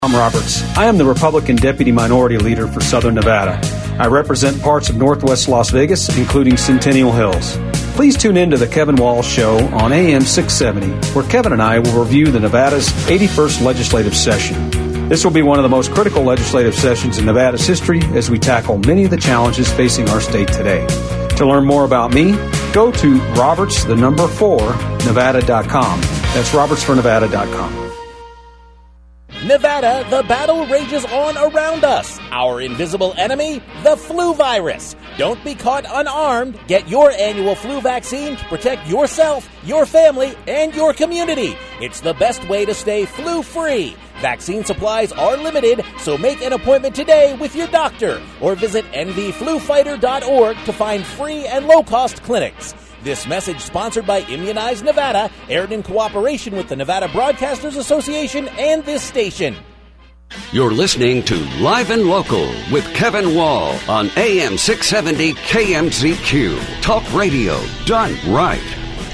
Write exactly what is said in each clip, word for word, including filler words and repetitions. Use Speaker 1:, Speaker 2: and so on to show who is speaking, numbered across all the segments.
Speaker 1: I'm Roberts. I am the Republican Deputy Minority Leader for Southern Nevada. I represent parts of Northwest Las Vegas, including Centennial Hills. Please tune in to the Kevin Walsh Show on A M six seventy, where Kevin and I will review the Nevada's eighty-first legislative session. This will be one of the most critical legislative sessions in Nevada's history as we tackle many of the challenges facing our state today. To learn more about me, go to Roberts, the number four, Nevada dot com. That's Roberts for Nevada dot com.
Speaker 2: Nevada, the battle rages on around us. Our invisible enemy, the flu virus. Don't be caught unarmed. Get your annual flu vaccine to protect yourself, your family, and your community. It's the best way to stay flu-free. Vaccine supplies are limited, so make an appointment today with your doctor or visit N V flu fighter dot org to find free and low-cost clinics. This message, sponsored by Immunize Nevada, aired in cooperation with the Nevada Broadcasters Association and this station.
Speaker 3: You're listening to Live and Local with Kevin Wall on A M six seventy K M Z Q. Talk radio done right.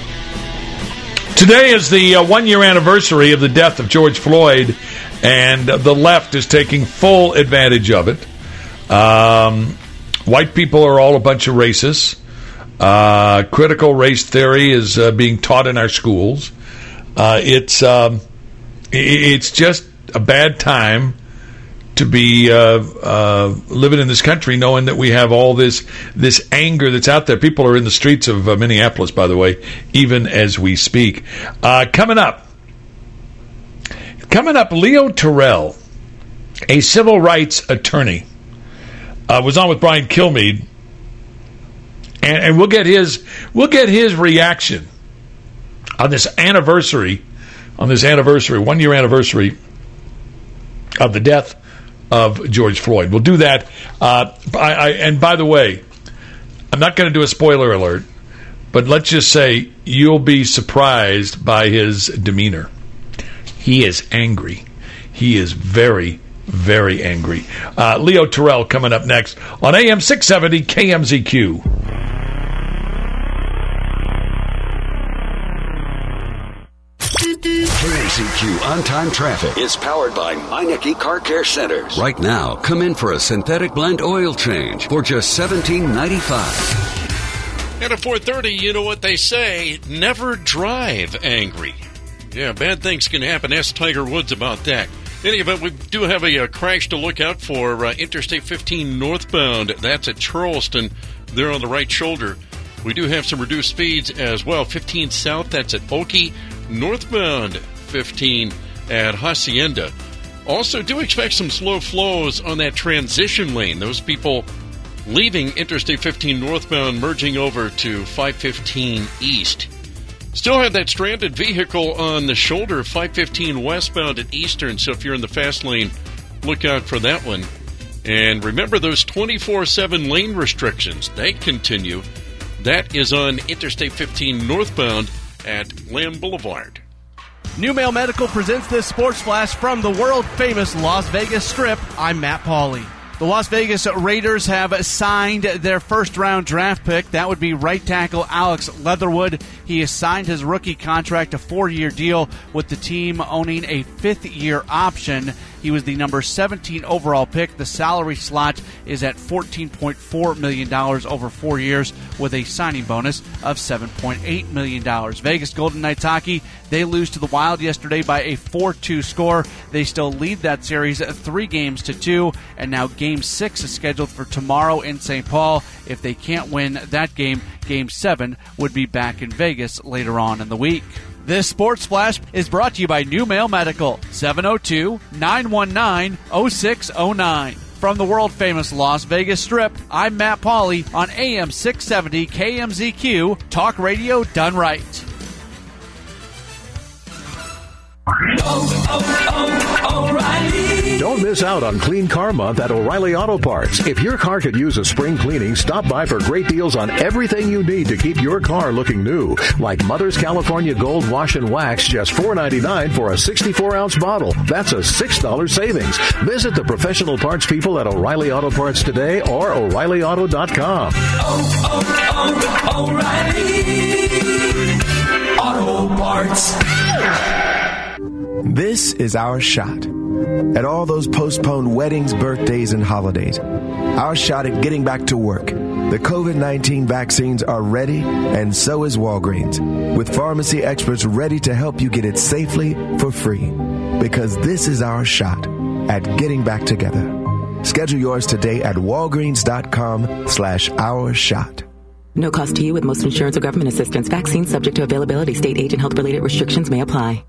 Speaker 4: Today is the uh, one-year anniversary of the death of George Floyd, and the left is taking full advantage of it. Um, white people are all a bunch of racists. Uh, critical race theory is uh, being taught in our schools. Uh, it's um, it's just a bad time to be uh, uh, living in this country, knowing that we have all this this anger that's out there. People are in the streets of uh, Minneapolis, by the way, even as we speak. Uh, coming up, coming up, Leo Terrell, a civil rights attorney, uh, was on with Brian Kilmeade. And, and we'll get his we'll get his reaction on this anniversary, on this anniversary, one year anniversary of the death of George Floyd. We'll do that. Uh, I, I, and by the way, I'm not going to do a spoiler alert, but let's just say you'll be surprised by his demeanor. He is angry. He is very, very angry. Uh, Leo Terrell coming up next on A M six seventy K M Z Q.
Speaker 3: K M Z Q On-Time Traffic is powered by Meineke Car Care Centers. Right now, come in for a synthetic blend oil change for just seventeen ninety-five.
Speaker 5: And at four thirty, you know what they say, never drive angry. Yeah, bad things can happen. Ask Tiger Woods about that. In any event, we do have a, a crash to look out for. Uh, Interstate fifteen northbound. That's at Charleston. There on the right shoulder. We do have some reduced speeds as well. fifteen south, that's at Okie. Northbound fifteen at Hacienda. Also, do expect some slow flows on that transition lane. Those people leaving Interstate fifteen northbound, merging over to five fifteen east. Still have that stranded vehicle on the shoulder, five fifteen westbound at Eastern. So if you're in the fast lane, look out for that one. And remember those twenty-four seven lane restrictions. They continue. That is on Interstate fifteen northbound at Lamb Boulevard.
Speaker 6: New Mail Medical presents this sports flash from the world-famous Las Vegas Strip. I'm Matt Pauley. The Las Vegas Raiders have signed their first-round draft pick. That would be right tackle Alex Leatherwood. He has signed his rookie contract, a four-year deal, with the team owning a fifth-year option. He was the number seventeen overall pick. The salary slot is at fourteen point four million dollars over four years with a signing bonus of seven point eight million dollars. Vegas Golden Knights hockey, they lose to the Wild yesterday by a four two score. They still lead that series three games to two, and now Game six is scheduled for tomorrow in Saint Paul. If they can't win that game, Game seven would be back in Vegas later on in the week. This Sports Flash is brought to you by New Mail Medical, seven oh two, nine one nine, oh six oh nine. From the world-famous Las Vegas Strip, I'm Matt Pauley on A M six seventy K M Z Q, talk radio done right.
Speaker 7: Oh, oh, oh, O'Reilly. Don't miss out on Clean Car Month at O'Reilly Auto Parts. If your car could use a spring cleaning, stop by for great deals on everything you need to keep your car looking new. Like Mother's California Gold Wash and Wax, just four ninety-nine for a sixty-four ounce bottle. That's a six dollars savings. Visit the professional parts people at O'Reilly Auto Parts today or O'Reilly Auto dot com. Oh, oh, oh, O'Reilly Auto Parts.
Speaker 8: This is our shot. At all those postponed weddings, birthdays, and holidays. Our shot at getting back to work. The COVID nineteen vaccines are ready, and so is Walgreens, with pharmacy experts ready to help you get it safely for free. Because this is our shot at getting back together. Schedule yours today at walgreens.com slash our shot.
Speaker 9: No cost to you with most insurance or government assistance. Vaccines subject to availability. State, age, and health-related restrictions may apply.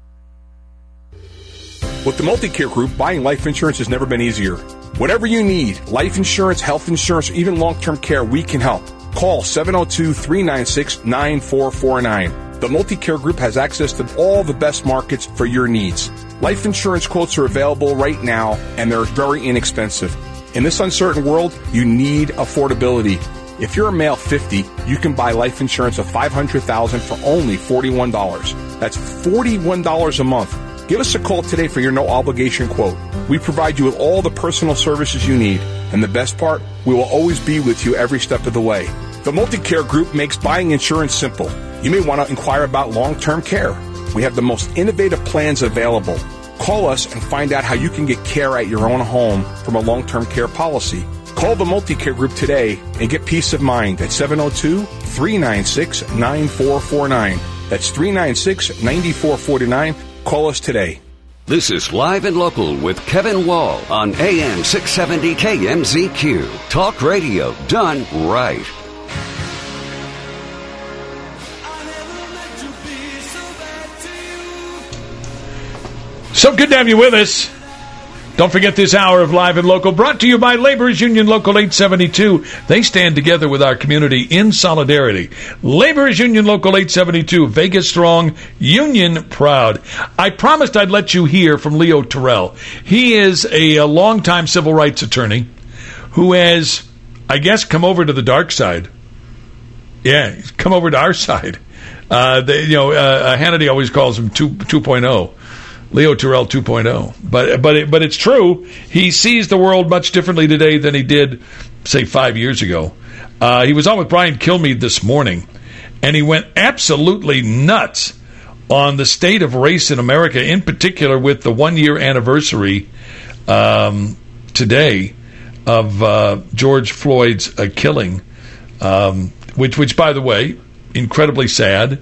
Speaker 10: With the Multicare Group, buying life insurance has never been easier. Whatever you need, life insurance, health insurance, or even long-term care, we can help. Call seven oh two, three nine six, nine four four nine. The Multicare Group has access to all the best markets for your needs. Life insurance quotes are available right now, and they're very inexpensive. In this uncertain world, you need affordability. If you're a male fifty, you can buy life insurance of five hundred thousand dollars for only forty-one dollars. That's forty-one dollars a month. Give us a call today for your no-obligation quote. We provide you with all the personal services you need. And the best part, we will always be with you every step of the way. The Multicare Group makes buying insurance simple. You may want to inquire about long-term care. We have the most innovative plans available. Call us and find out how you can get care at your own home from a long-term care policy. Call the Multicare Group today and get peace of mind at seven oh two, three nine six, nine four four nine. That's three nine six, nine four four nine. Call us today.
Speaker 3: This is Live and Local with Kevin Wall on A M six seventy K M Z Q. Talk radio done right.
Speaker 4: So good to have you with us. Don't forget this hour of Live and Local brought to you by Laborers Union Local eight seventy-two. They stand together with our community in solidarity. Laborers Union Local eight seventy-two, Vegas strong, union proud. I promised I'd let you hear from Leo Terrell. He is a, a longtime civil rights attorney who has, I guess, come over to the dark side. Yeah, he's come over to our side. Uh, they, you know, uh, Hannity always calls him two, 2.0. Leo Terrell two point oh. But but it, but it's true. He sees the world much differently today than he did, say, five years ago. Uh, he was on with Brian Kilmeade this morning, and he went absolutely nuts on the state of race in America, in particular with the one-year anniversary um, today of uh, George Floyd's uh, killing, um, which, which, by the way, incredibly sad.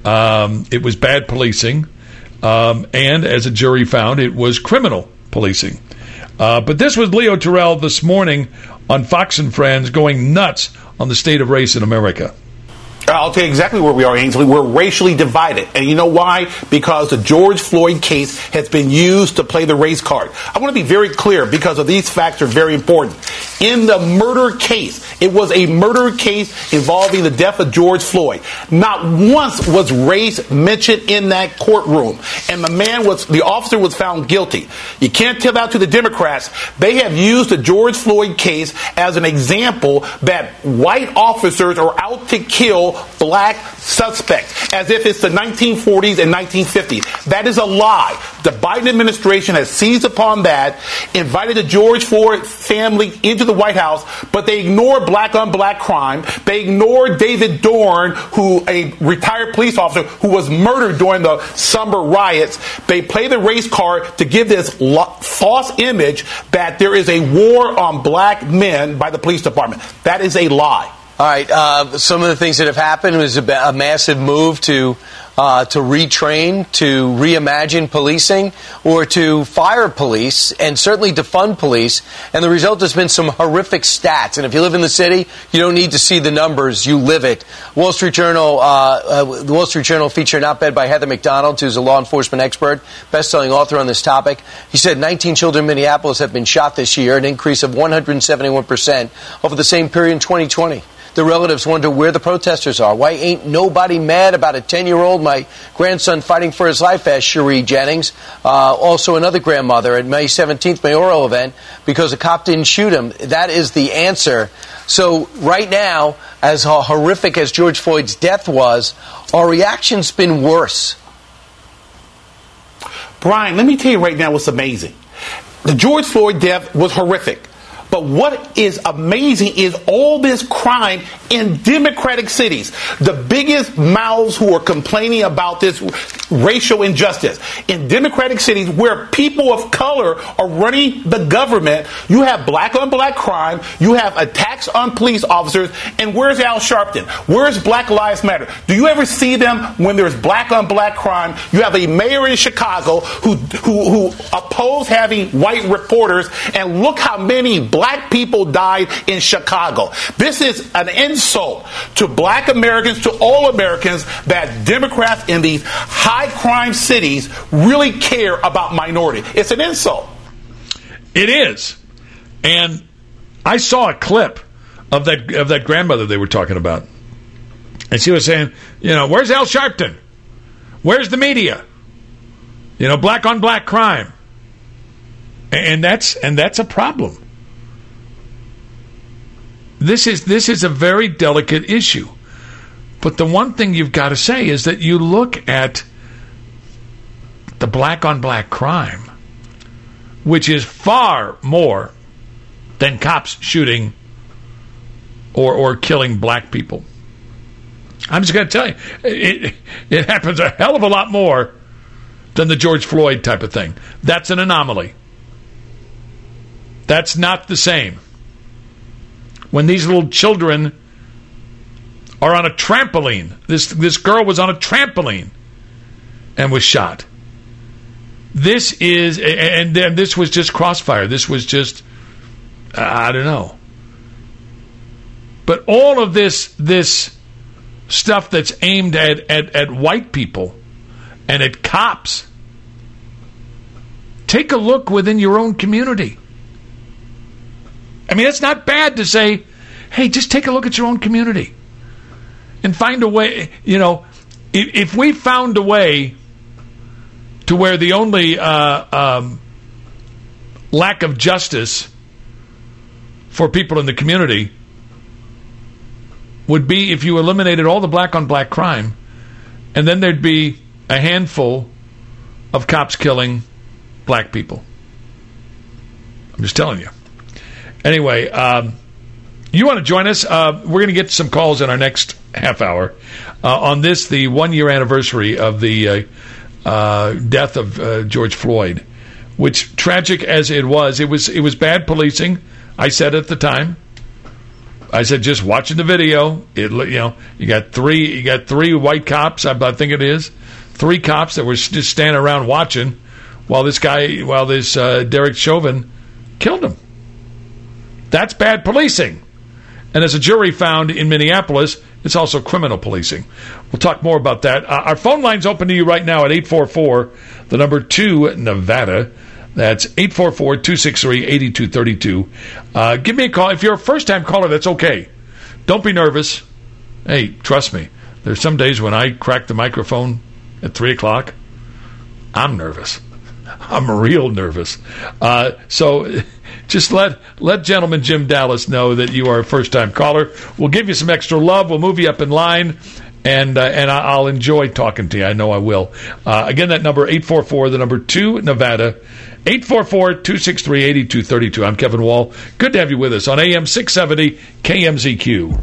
Speaker 4: Um, it was bad policing. Um, and as a jury found, it was criminal policing. Uh, but this was Leo Terrell this morning on Fox and Friends going nuts on the state of race in America.
Speaker 11: I'll tell you exactly where we are, Ainsley. We're racially divided. And you know why? Because the George Floyd case has been used to play the race card. I want to be very clear because of these facts are very important. In the murder case, it was a murder case involving the death of George Floyd. Not once was race mentioned in that courtroom. And the man was, the officer was found guilty. You can't tell that to the Democrats. They have used the George Floyd case as an example that white officers are out to kill black suspects, as if it's the nineteen forties and nineteen fifties. That is a lie. The Biden administration has seized upon that, invited the George Floyd family into the White House, but they ignore black on black crime. They ignore David Dorn, who a retired police officer who was murdered during the summer riots. They play the race card to give this lo- false image that there is a war on black men by the police department. That is a lie.
Speaker 12: All right. Uh, some of the things that have happened was a, a massive move to uh, to retrain, to reimagine policing, or to fire police, and certainly defund police. And the result has been some horrific stats. And if you live in the city, you don't need to see the numbers; you live it. Wall Street Journal, uh, uh, the Wall Street Journal featured an op-ed by Heather McDonald, who's a law enforcement expert, best-selling author on this topic. He said nineteen children in Minneapolis have been shot this year, an increase of one hundred seventy-one percent over the same period in twenty twenty. The relatives wonder where the protesters are. Why ain't nobody mad about a ten-year-old, my grandson fighting for his life, asked Cherie Jennings, uh, also another grandmother at May seventeenth mayoral event, because a cop didn't shoot him. That is the answer. So right now, as horrific as George Floyd's death was, our reaction's been worse.
Speaker 11: Brian, let me tell you right now what's amazing. The George Floyd death was horrific. But what is amazing is all this crime in Democratic cities. The biggest mouths who are complaining about this racial injustice. In Democratic cities where people of color are running the government, you have black on black crime, you have attacks on police officers, and where's Al Sharpton? Where's Black Lives Matter? Do you ever see them when there's black on black crime? You have a mayor in Chicago who who, who opposed having white reporters, and look how many black people died in Chicago. This is an insult to black Americans, to all Americans, that Democrats in these high crime cities really care about minority. It's an insult.
Speaker 4: It is. And I saw a clip of that of that grandmother they were talking about. And she was saying, you know, where's Al Sharpton? Where's the media? You know, black on black crime. And that's and that's a problem. This is this is a very delicate issue. But the one thing you've got to say is that you look at the black on black crime, which is far more than cops shooting or or killing black people. I'm just going to tell you, it, it happens a hell of a lot more than the George Floyd type of thing. That's an anomaly. That's not the same. When these little children are on a trampoline, this this girl was on a trampoline and was shot. This is, and, and this was just crossfire. This was just, I don't know. But all of this this stuff that's aimed at, at, at white people and at cops, take a look within your own community. I mean, it's not bad to say, hey, just take a look at your own community and find a way. You know, if, if we found a way to where the only uh, um, lack of justice for people in the community would be if you eliminated all the black on black crime, and then there'd be a handful of cops killing black people. I'm just telling you. Anyway, um, you want to join us? Uh, we're going to get some calls in our next half hour uh, on this, the one-year anniversary of the uh, uh, death of uh, George Floyd, which, tragic as it was, it was it was bad policing. I said at the time, I said, just watching the video, it you know you got three you got three white cops, I, I think it is, three cops that were just standing around watching while this guy, while this uh, Derek Chauvin killed him. That's bad policing. And as a jury found in Minneapolis, it's also criminal policing. We'll talk more about that. Uh, our phone line's open to you right now at eight four four, the number two, Nevada. That's eight four four, two six three, eight two three two. Uh, give me a call. If you're a first-time caller, that's okay. Don't be nervous. Hey, trust me, there's some days when I crack the microphone at three o'clock, I'm nervous. I'm real nervous. Uh, so just let let gentleman Jim Dallas know that you are a first-time caller. We'll give you some extra love. We'll move you up in line, and uh, and I'll enjoy talking to you. I know I will. Uh, again, that number, eight four four, the number two, Nevada, eight four four, two six three, eight two three two. I'm Kevin Wall. Good to have you with us on A M six seventy K M Z Q.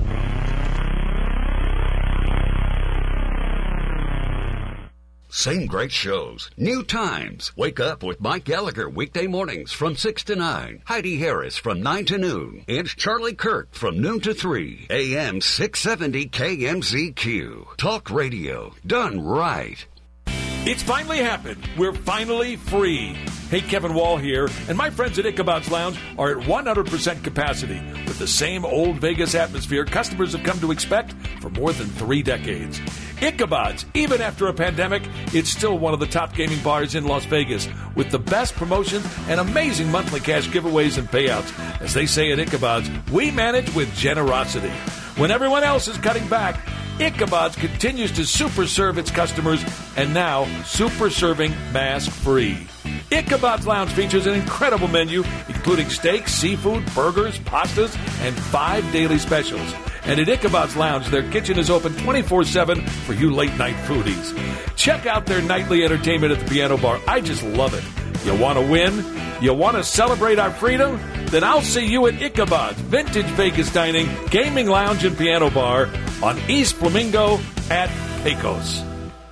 Speaker 3: Same great shows, new times. Wake up with Mike Gallagher weekday mornings from six to nine. Heidi Harris from nine to noon. And Charlie Kirk from noon to three. A M six seventy K M Z Q. Talk radio done right.
Speaker 4: It's finally happened. We're finally free. Hey, Kevin Wall here, and my friends at Ichabod's Lounge are at one hundred percent capacity with the same old Vegas atmosphere customers have come to expect for more than three decades. Ichabod's, even after a pandemic, it's still one of the top gaming bars in Las Vegas with the best promotions and amazing monthly cash giveaways and payouts. As they say at Ichabod's, we manage with generosity. When everyone else is cutting back, Ichabod's continues to super serve its customers, and now super serving mask free. Ichabod's Lounge features an incredible menu, including steaks, seafood, burgers, pastas, and five daily specials. And at Ichabod's Lounge, their kitchen is open twenty-four seven for you late-night foodies. Check out their nightly entertainment at the piano bar. I just love it. You want to win? You want to celebrate our freedom? then I'll see you at Ichabod's Vintage Vegas Dining, Gaming Lounge, and Piano Bar on East Flamingo at Pecos.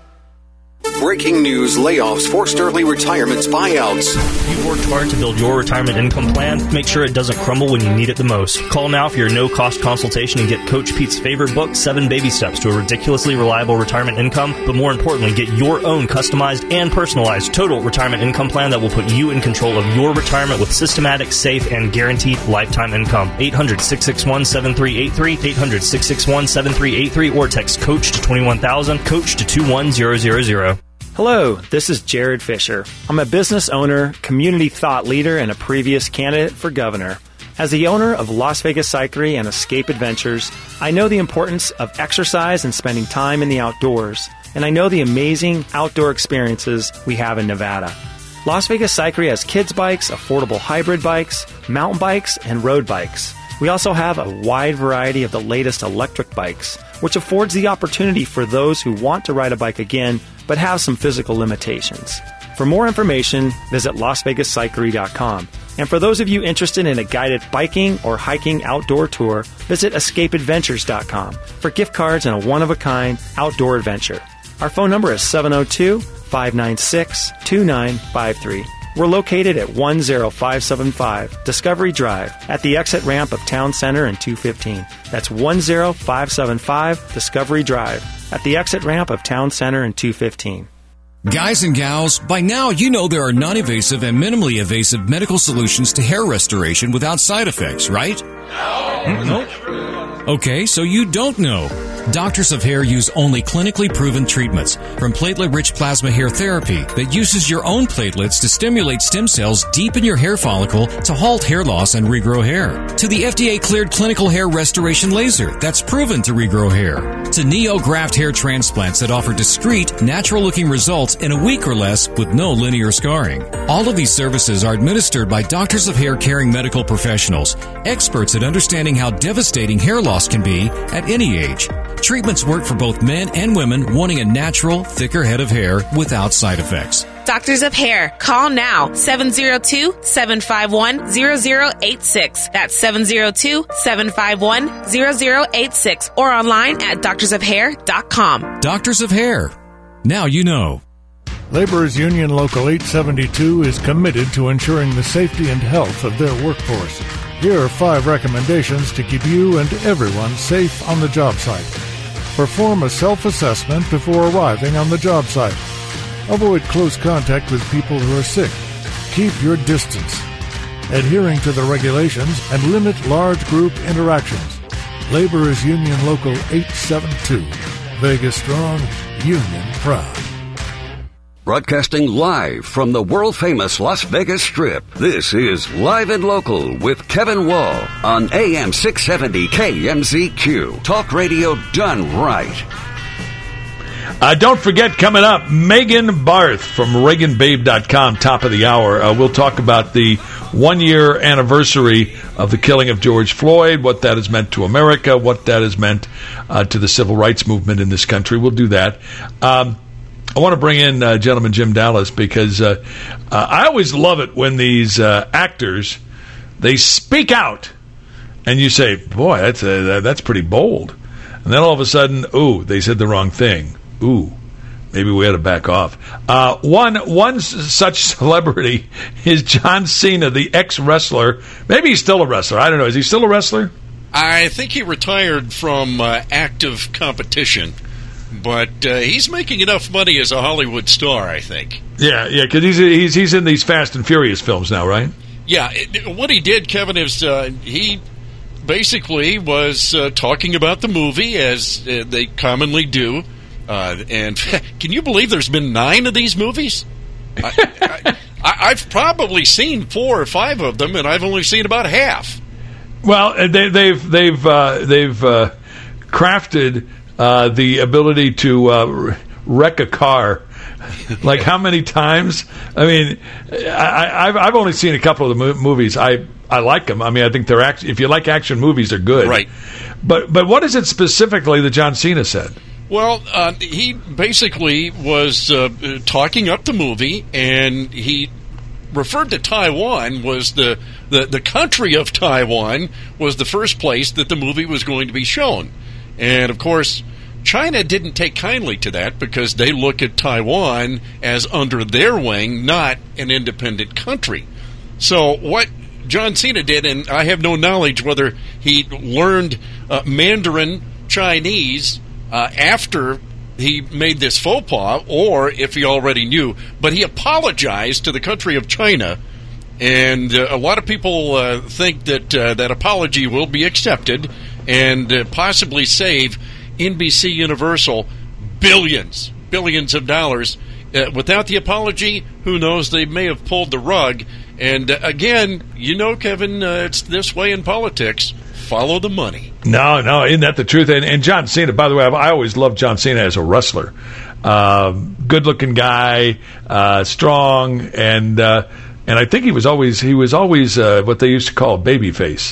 Speaker 13: Breaking news, layoffs, forced early retirements, buyouts.
Speaker 14: You've worked hard to build your retirement income plan. Make sure it doesn't crumble when you need it the most. Call now for your no-cost consultation and get Coach Pete's favorite book, Seven Baby Steps to a Ridiculously Reliable Retirement Income. But more importantly, get your own customized and personalized total retirement income plan that will put you in control of your retirement with systematic, safe, and guaranteed lifetime income. eight hundred, six six one, seven three eight three, eight hundred, six six one, seven three eight three, or text COACH to twenty-one thousand, COACH to two one zero zero zero.
Speaker 15: Hello, this is Jared Fisher. I'm a business owner, community thought leader, and a previous candidate for governor. As the owner of Las Vegas Cyclery and Escape Adventures, I know the importance of exercise and spending time in the outdoors, and I know the amazing outdoor experiences we have in Nevada. Las Vegas Cyclery has kids bikes, affordable hybrid bikes, mountain bikes, and road bikes. We also have a wide variety of the latest electric bikes, which affords the opportunity for those who want to ride a bike again but have some physical limitations. For more information, visit las vegas cyclery dot com. And for those of you interested in a guided biking or hiking outdoor tour, visit escape adventures dot com for gift cards and a one-of-a-kind outdoor adventure. Our phone number is seven oh two, five nine six, two nine five three. We're located at one oh five seven five Discovery Drive at the exit ramp of Town Center and two fifteen. That's one oh five seven five Discovery Drive at the exit ramp of Town Center and two fifteen.
Speaker 16: Guys and gals, by now you know there are non-invasive and minimally invasive medical solutions to hair restoration without side effects, right? No. Nope. Okay, so you don't know. Doctors of Hair use only clinically proven treatments, from platelet-rich plasma hair therapy that uses your own platelets to stimulate stem cells deep in your hair follicle to halt hair loss and regrow hair, to the F D A-cleared clinical hair restoration laser that's proven to regrow hair, to NeoGraft hair transplants that offer discreet, natural-looking results in a week or less with no linear scarring. All of these services are administered by Doctors of Hair caring medical professionals, experts at understanding how devastating hair loss can be at any age. Treatments work for both men and women wanting a natural, thicker head of hair without side effects.
Speaker 17: Doctors of Hair. Call now, seven oh two, seven five one, zero zero eight six. That's seven oh two, seven five one, zero zero eight six. Or online at doctors of hair dot com.
Speaker 16: Doctors of Hair. Now you know.
Speaker 18: Laborers Union Local eight seventy-two is committed to ensuring the safety and health of their workforce. Here are five recommendations to keep you and everyone safe on the job site. Perform a self-assessment before arriving on the job site. Avoid close contact with people who are sick. Keep your distance. Adhering to the regulations and limit large group interactions. Laborers Union Local eight seventy-two. Vegas strong, union proud.
Speaker 3: Broadcasting live from the world-famous Las Vegas Strip, this is Live and Local with Kevin Wall on A M six seventy K M Z Q. Talk radio done right.
Speaker 4: Uh, don't forget, coming up, Megan Barth from Reagan Babe dot com, top of the hour. Uh, we'll talk about the one-year anniversary of the killing of George Floyd, what that has meant to America, what that has meant uh, to the civil rights movement in this country. We'll do that. Um, I want to bring in uh, gentleman Jim Dallas because uh, uh, I always love it when these uh, actors, they speak out and you say, boy, that's uh, that's pretty bold. And then all of a sudden, ooh, they said the wrong thing. Ooh, maybe we had to back off. Uh, one one such celebrity is John Cena, the ex-wrestler. Maybe he's still a wrestler. I don't know. Is he still a wrestler?
Speaker 5: I think he retired from uh, active competition. But uh, he's making enough money as a Hollywood star, I think.
Speaker 4: Yeah, yeah, because he's, he's he's in these Fast and Furious films now, right?
Speaker 5: Yeah, it, what he did, Kevin, is uh, he basically was uh, talking about the movie, as uh, they commonly do. Uh, and can you believe there's been nine of these movies? I, I, I've probably seen four or five of them, and I've only seen about half.
Speaker 4: Well, they, they've they've uh, they've uh, crafted uh, the ability to uh, wreck a car. Like how many times? I mean, I, I've I've only seen a couple of the mo- movies. I I like them. I mean, I think they're act- if you like action movies, they're good.
Speaker 5: Right.
Speaker 4: But but what is it specifically that John Cena said?
Speaker 5: Well, uh, he basically was uh, talking up the movie, and he referred to Taiwan was the, the, the country of Taiwan was the first place that the movie was going to be shown. And, of course, China didn't take kindly to that because they look at Taiwan as under their wing, not an independent country. So what John Cena did, and I have no knowledge whether he learned uh, Mandarin Chinese uh, after he made this faux pas or if he already knew, but he apologized to the country of China, and uh, a lot of people uh, think that uh, that apology will be accepted and uh, possibly save N B C Universal billions, billions of dollars. Uh, without the apology, who knows, they may have pulled the rug. And uh, again, you know, Kevin, uh, it's this way in politics. Follow the money.
Speaker 4: No, no, isn't that the truth? And, and John Cena, by the way, I've, I always loved John Cena as a wrestler. Um, good-looking guy, uh, strong, and uh, and I think he was always he was always uh, what they used to call babyface.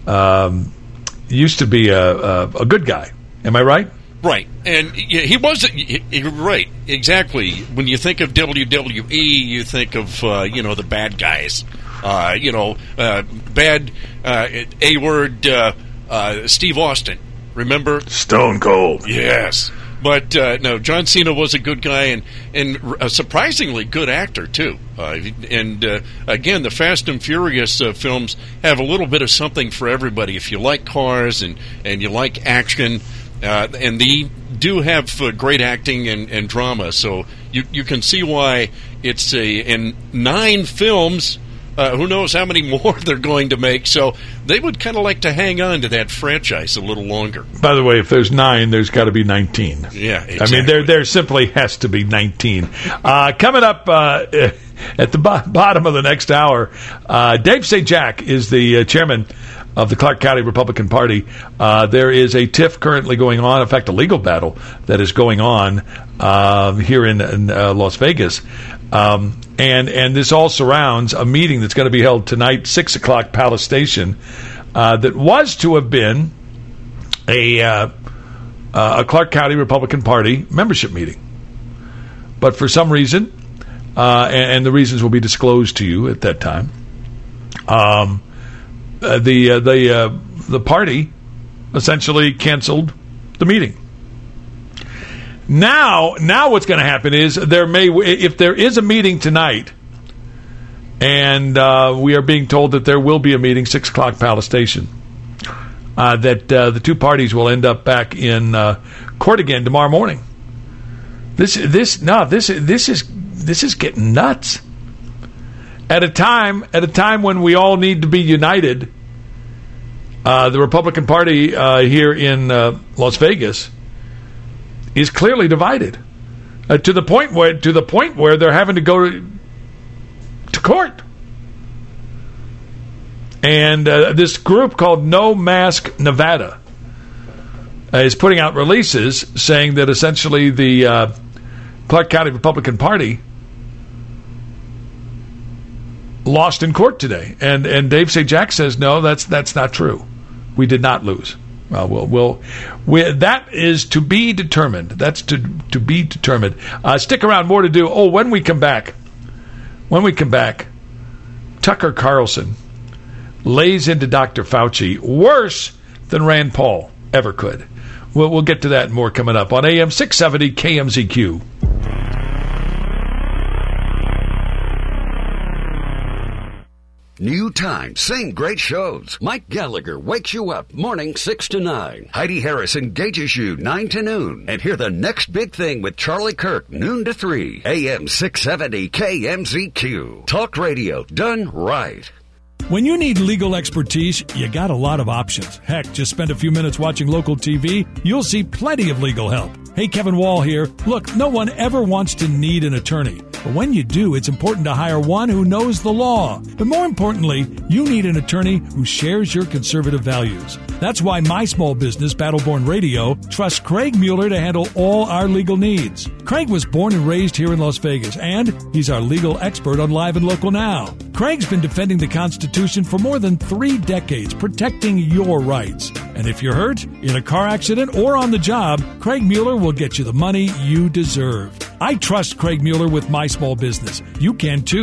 Speaker 4: Um, used to be a, a, a good guy. Am I right?
Speaker 5: Right, and he was right, exactly. When you think of W W E, you think of uh, you know the bad guys. Uh, you know, uh, bad uh, A-word uh, uh, Steve Austin, remember?
Speaker 4: Stone Cold.
Speaker 5: Yes. But, uh, no, John Cena was a good guy and, and a surprisingly good actor, too. Uh, and, uh, again, the Fast and Furious uh, films have a little bit of something for everybody. If you like cars and, and you like action, uh, and they do have uh, great acting and, and drama, so you, you can see why it's a in nine films. Uh, who knows how many more they're going to make, so they would kind of like to hang on to that franchise a little longer.
Speaker 4: By the way, if there's nine, there's got to be nineteen.
Speaker 5: Yeah, exactly.
Speaker 4: I mean, there there simply has to be nineteen. Uh, coming up uh, at the bo- bottom of the next hour, uh, Dave Sajak is the uh, chairman of the Clark County Republican Party. Uh, there is a tiff currently going on, in fact, a legal battle that is going on uh, here in, in uh, Las Vegas. Um, and and this all surrounds a meeting that's going to be held tonight, six o'clock, Palace Station, uh, that was to have been a, uh, a Clark County Republican Party membership meeting. But for some reason, uh, and, and the reasons will be disclosed to you at that time, um, uh, the uh, the uh, the party essentially canceled the meeting. Now, now what's going to happen is there may, if there is a meeting tonight, and uh, we are being told that there will be a meeting six o'clock Palace Station, uh, that uh, the two parties will end up back in uh, court again tomorrow morning. This, this, no, this, this is this is getting nuts. At a time, at a time when we all need to be united, uh, the Republican Party uh, here in uh, Las Vegas is clearly divided uh, to the point where to the point where they're having to go to, to court. And uh, this group called No Mask Nevada uh, is putting out releases saying that essentially the uh, Clark County Republican Party lost in court today. And and Dave Sajak says no, that's that's not true. We did not lose. Well, we'll, we'll, we, that is to be determined. That's to to be determined. Uh, stick around, more to do. Oh, when we come back, when we come back, Tucker Carlson lays into Doctor Fauci worse than Rand Paul ever could. We'll, we'll get to that and more coming up on A M six seventy K M Z Q.
Speaker 3: New time, same great shows. Mike Gallagher wakes you up morning six to nine. Heidi Harris engages you nine to noon. And hear the next big thing with Charlie Kirk noon to three. A M six seventy K M Z Q. Talk radio done right.
Speaker 19: When you need legal expertise, you got a lot of options. Heck, just spend a few minutes watching local T V. You'll see plenty of legal help. Hey, Kevin Wall here. Look, no one ever wants to need an attorney. But when you do, it's important to hire one who knows the law. But more importantly, you need an attorney who shares your conservative values. That's why my small business, Battleborn Radio, trusts Craig Mueller to handle all our legal needs. Craig was born and raised here in Las Vegas, and he's our legal expert on Live and Local Now. Craig's been defending the Constitution for more than three decades, protecting your rights. And if you're hurt, in a car accident, or on the job, Craig Mueller will get you the money you deserve. I trust Craig Mueller with my small business. You can too.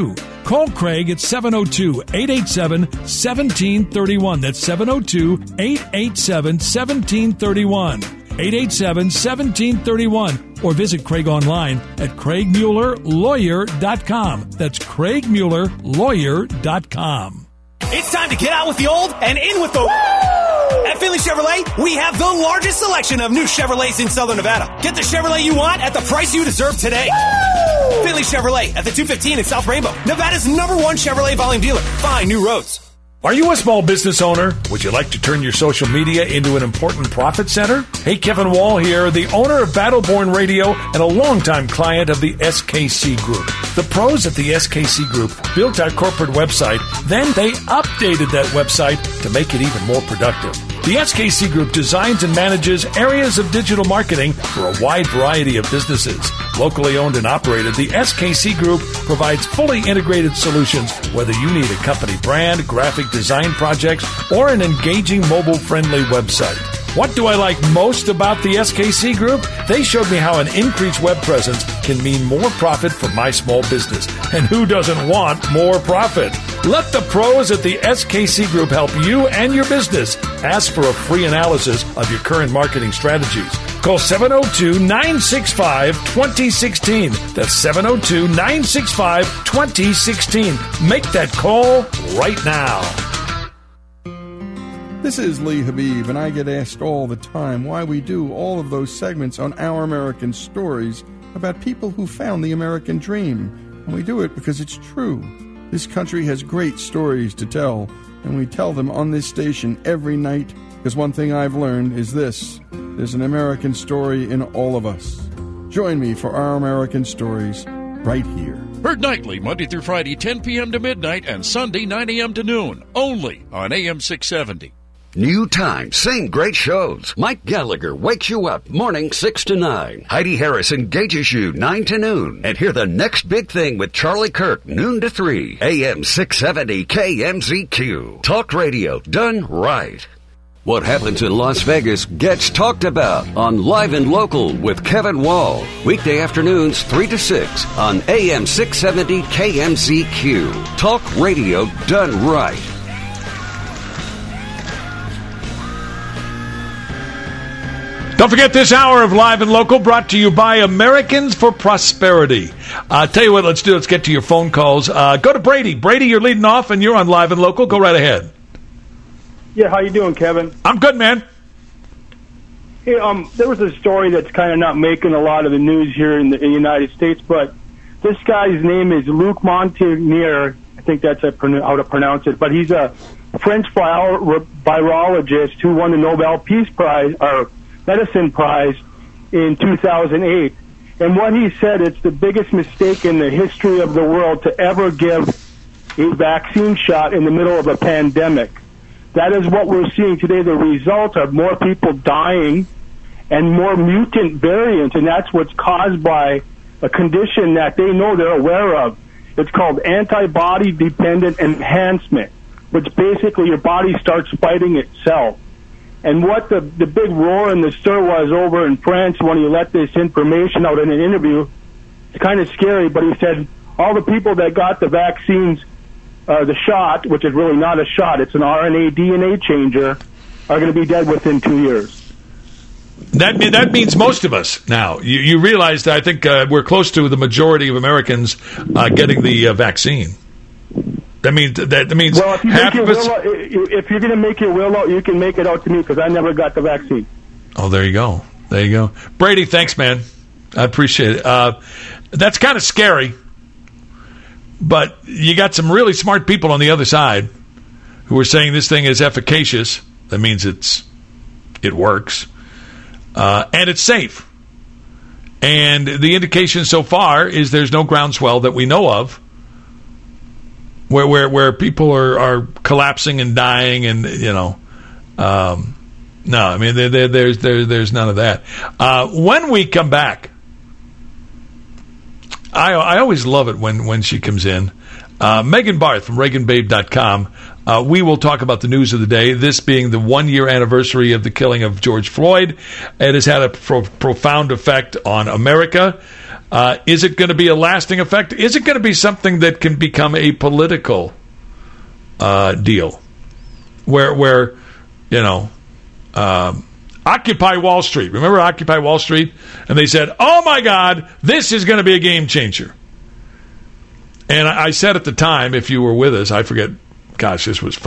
Speaker 19: Call Craig at seven oh two, eight eight seven, one seven three one. That's seven oh two, eight eight seven, one seven three one. eight eight seven, one seven three one. Or visit Craig online at craig mueller lawyer dot com. That's craig mueller lawyer dot com.
Speaker 20: It's time to get out with the old and in with the woo! At Finley Chevrolet, we have the largest selection of new Chevrolets in Southern Nevada. Get the Chevrolet you want at the price you deserve today. Woo! Finley Chevrolet at the two fifteen in South Rainbow, Nevada's number one Chevrolet volume dealer. Find new roads.
Speaker 4: Are you a small business owner? Would you like to turn your social media into an important profit center? Hey, Kevin Wall here, the owner of Battleborn Radio and a longtime client of the S K C Group. The pros at the S K C Group built our corporate website, then they updated that website to make it even more productive. The S K C Group designs and manages areas of digital marketing for a wide variety of businesses. Locally owned and operated, the S K C Group provides fully integrated solutions, whether you need a company brand, graphic design projects, or an engaging mobile-friendly website. What do I like most about the S K C Group? They showed me how an increased web presence can mean more profit for my small business. And who doesn't want more profit? Let the pros at the S K C Group help you and your business. Ask for a free analysis of your current marketing strategies. Call seven oh two, nine six five, two oh one six. That's seven oh two, nine six five, two oh one six. Make that call right now.
Speaker 21: This is Lee Habib, and I get asked all the time why we do all of those segments on Our American Stories about people who found the American dream. And we do it because it's true. This country has great stories to tell, and we tell them on this station every night, because one thing I've learned is this: there's an American story in all of us. Join me for Our American Stories right here.
Speaker 22: Heard nightly, Monday through Friday, ten p.m. to midnight, and Sunday, nine a.m. to noon, only on A M six seventy.
Speaker 3: New time, same great shows. Mike Gallagher wakes you up morning six to nine. Heidi Harris engages you nine to noon. And hear the next big thing with Charlie Kirk noon to three. A M six seventy K M Z Q. Talk radio done right. What happens in Las Vegas gets talked about on Live and Local with Kevin Wall. Weekday afternoons three to six on A M six seventy K M Z Q. Talk radio done right.
Speaker 4: Don't forget this hour of Live and Local brought to you by Americans for Prosperity. Uh, tell you what, let's do. Let's get to your phone calls. Uh, go to Brady. Brady, you're leading off, and you're on Live and Local. Go right ahead.
Speaker 23: Yeah, how you doing, Kevin?
Speaker 4: I'm good, man.
Speaker 23: Hey, um, there was a story that's kind of not making a lot of the news here in the, in the United States, but this guy's name is Luc Montagnier. I think that's a, how to pronounce it, but he's a French vir- virologist who won the Nobel Peace Prize, or Medicine Prize in two thousand eight. And what he said, it's the biggest mistake in the history of the world to ever give a vaccine shot in the middle of a pandemic. That is what we're seeing today. The result of more people dying and more mutant variants, and that's what's caused by a condition that they know they're aware of. It's called antibody-dependent enhancement, which basically your body starts fighting itself. And what the, the big roar and the stir was over in France when he let this information out in an interview, it's kind of scary, but he said all the people that got the vaccines, uh, the shot, which is really not a shot, it's an R N A D N A changer, are going to be dead within two years.
Speaker 4: That that means most of us now. You, you realize that I think uh, we're close to the majority of Americans uh, getting the uh, vaccine. That means that, that means
Speaker 23: well, if you
Speaker 4: half
Speaker 23: make
Speaker 4: of
Speaker 23: your
Speaker 4: us.
Speaker 23: will out, if you're going to make your will out, you can make it out to me because I never got the vaccine.
Speaker 4: Oh, there you go. There you go. Brady, thanks, man. I appreciate it. Uh, that's kind of scary, but you got some really smart people on the other side who are saying this thing is efficacious. That means it's it works, uh, and it's safe. And the indication so far is there's no groundswell that we know of where where where people are, are collapsing and dying, and you know, um, no, I mean there, there, there's there, there's none of that. Uh, when we come back, I I always love it when, when she comes in. Uh, Megan Barth from Reagan Babe dot com. Uh, we will talk about the news of the day, this being the one-year anniversary of the killing of George Floyd. It has had a pro- profound effect on America. Uh, is it going to be a lasting effect? Is it going to be something that can become a political uh, deal? Where, where you know, um, Occupy Wall Street. Remember Occupy Wall Street? And they said, oh, my God, this is going to be a game changer. And I, I said at the time, if you were with us, I forget, gosh, this was